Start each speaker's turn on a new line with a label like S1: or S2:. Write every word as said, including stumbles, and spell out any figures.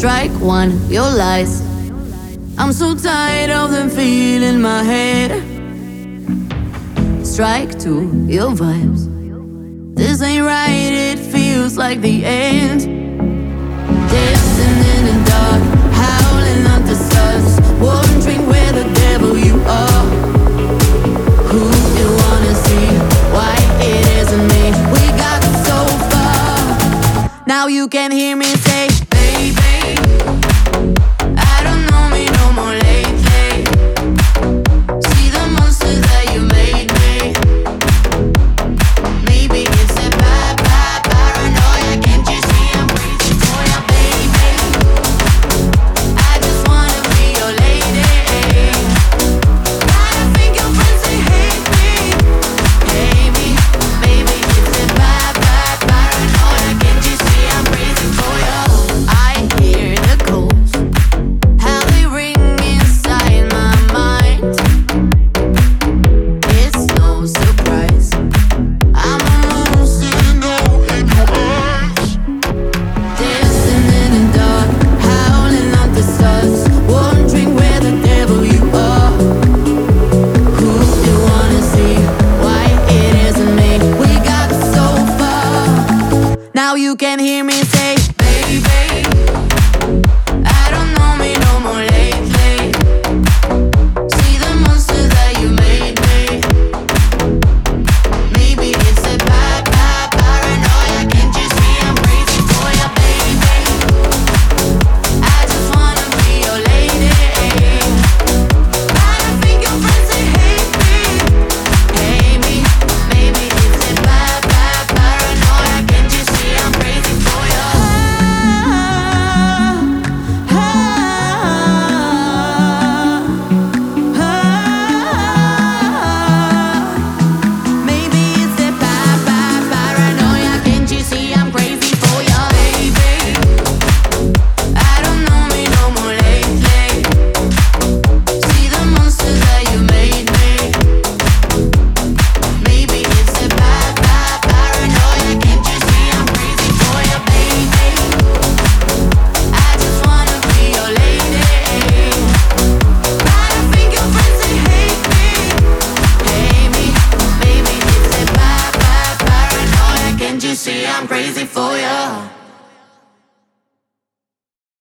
S1: Strike one, your lies. I'm so tired of them feeling my head. Strike two, your vibes. This ain't right, it feels like the end. Dancing in the dark, howling at the stars, wondering where the devil you are. Who you wanna see? Why it isn't me? We got so far. Now you can hear me say, baby, I don't know me no more lately. See the monsters that you made me. Maybe it's a bad, bad paranoia. Can't you see I'm crazy for ya, baby? I just wanna be your lady. I think your friends they hate me, hate me. Maybe it's a bad, bad paranoia. Can't you see I'm crazy for ya? I hear the calls, how they ring inside my mind. It's no surprise, I'm a monster now in your eyes. Dancing in the dark, howling at the stars, wondering where the devil you are. Who you wanna see? Why it isn't me? We got so far. Now you can hear me say, baby, I don't know me no more lately.